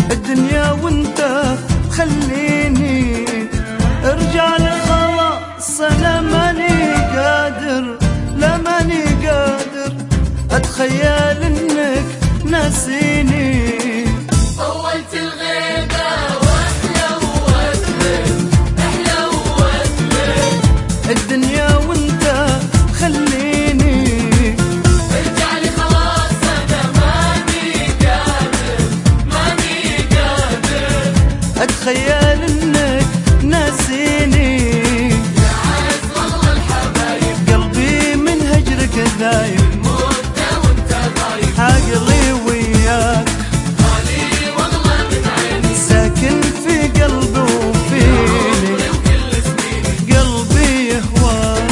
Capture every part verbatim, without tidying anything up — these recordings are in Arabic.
الدنيا وانت خليني ارجع لي خلاص، انا ماني قادر، لا ماني قادر اتخيل انك ناسيني. طولت الغيبة واحلوت لك، احلوت لك الدنيا وانت خليني ارجع لي خلاص، انا ماني قادر، ماني قادر اتخيل انك ناسيني. يا عز والله الحبايب، قلبي من هجرك ذايب، مدة وانت غايب، عقلي وياك غالي والله من عيني، ساكن في قلبي وفيني، عمري وكل سنيني قلبي يهواك.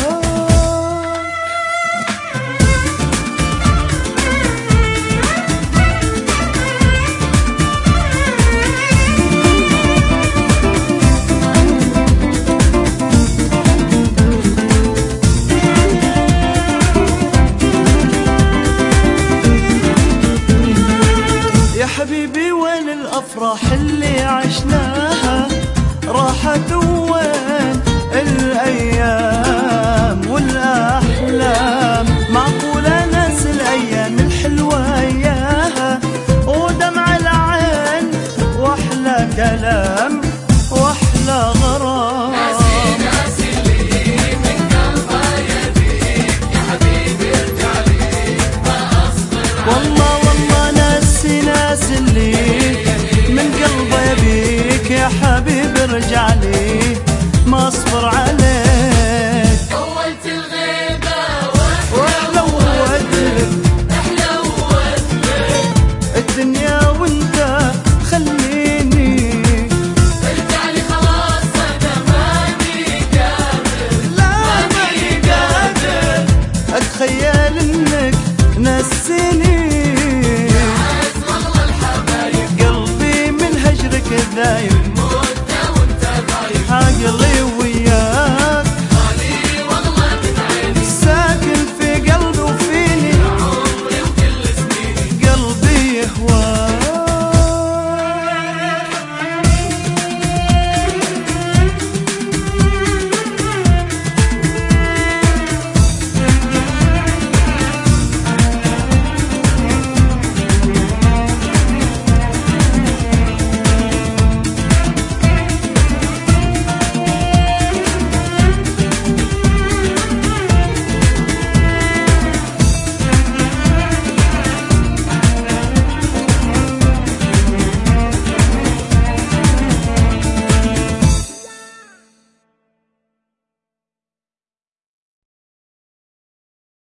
يا حبيبي وين الأفراح اللي عشناها، راحت